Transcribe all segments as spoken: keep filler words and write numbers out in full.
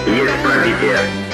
Есть пробитие.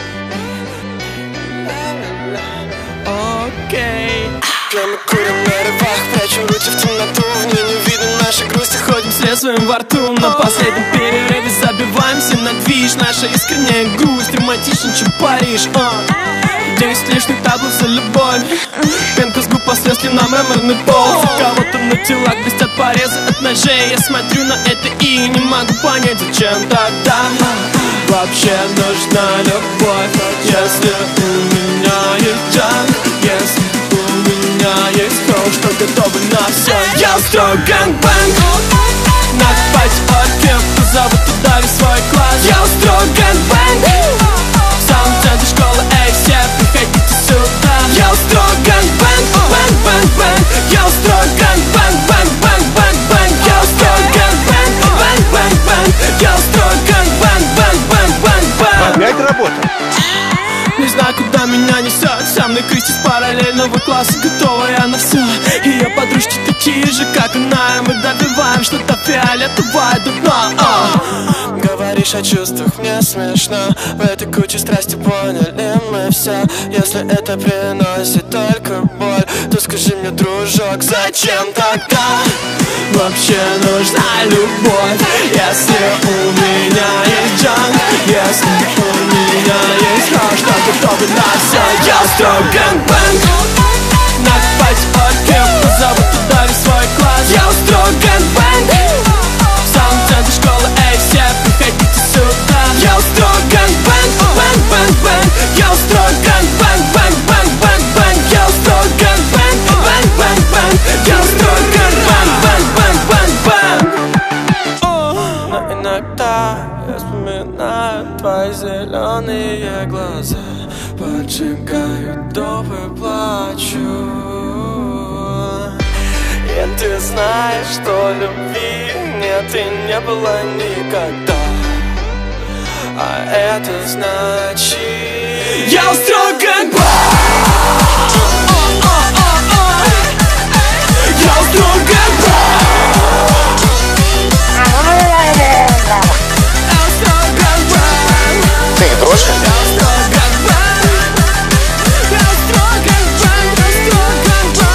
Окей. Мы курим на рывах, прячем руки в темноту. В ней не видно нашей грусти, ходим След своим во рту. На последнем перерыве забиваемся на движ. Наша искренняя грусть романтичнее, чем Париж. Десять лишних таблов за любовь. Пенка с губ после на мраморный пол. У кого-то на телах блестят порезы от ножей. Я смотрю на это и не могу понять, зачем тогда вообще нужна любовь. Если у меня есть джанк, если у меня есть кровь, что готовы на все. Я устрою гэнг-бэнг на пятерке, позову туда весь свой класс. Я устрою гэнг-бэнг в самом центре школы, эй, все приходите сюда. Я устрою гэнг-бэнг, бэнг-бэнг-бэнг. Я устрою гэнг-бэнг, бэнг-бэнг-бэнг-бэнг. Я устрою гэнг-бэнг, бэнг-бэнг-бэнг. Я устрою гэнг-бэнг, бэнг-бэнг-бэнг-бэнг. Опять работа? Не знаю, куда меня несет. Со мной Кристи с параллельного класса, готовая на все. Ее подружки такие же, как она. Мы добиваем что-то фиолетовое до дна. Говоришь о чувствах, мне смешно. В этой куче страсти поняли мы все. Если это приносит только боль, то скажи мне, дружок, зачем тогда вообще нужна любовь? Если у меня есть джанк, если у меня есть кровь, что готовы на все. Я устрою гэнг-бэнг на пятерке, позову туда весь свой класс. Я устрою гэнг-бэнг в самом центре школы, эй, все приходите сюда. Я устрою гэнг-бэнг, бэнг-бэнг-бэнг. Я устрою гэнг-бэнг, бэнг-бэнг-бэнг-бэнг. Я устрою гэнг-бэнг, бэнг-бэнг-бэнг. Я устрою гэнг-бэнг, бэнг-бэнг-бэнг-бэнг. Но иногда я вспоминаю твои зеленые глаза, поджигают дубы, плачу. И ты знаешь, что любви нет и не было никогда. А это значит, я устрою гэнг-бэнг. Я устрою гэнг-бэнг. Ты не дрожишь?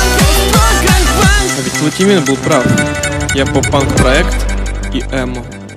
А ведь Лукимин был прав. Я поп-панк проект и эмо.